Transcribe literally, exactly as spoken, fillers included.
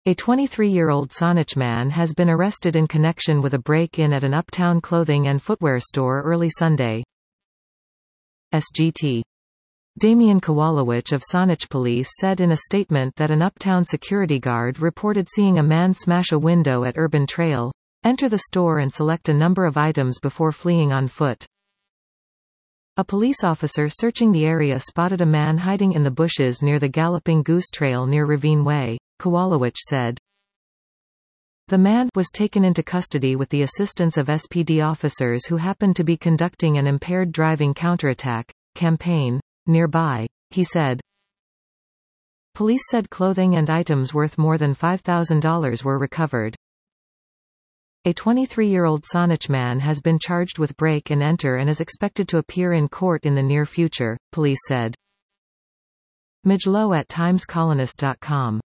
A twenty-three-year-old Saanich man has been arrested in connection with a break-in at an uptown clothing and footwear store early Sunday. S G T. Damian Kowalowicz of Saanich police said in a statement that an uptown security guard reported seeing a man smash a window at Urban Trail, enter the store and select a number of items before fleeing on foot. A police officer searching the area spotted a man hiding in the bushes near the Galloping Goose Trail near Ravine Way, Kowalowicz said. The man was taken into custody with the assistance of S P D officers who happened to be conducting an impaired driving counterattack campaign nearby, he said. Police said clothing and items worth more than five thousand dollars were recovered. A twenty-three-year-old Saanich man has been charged with break and enter and is expected to appear in court in the near future, police said. Midge Lowe at times colonist dot com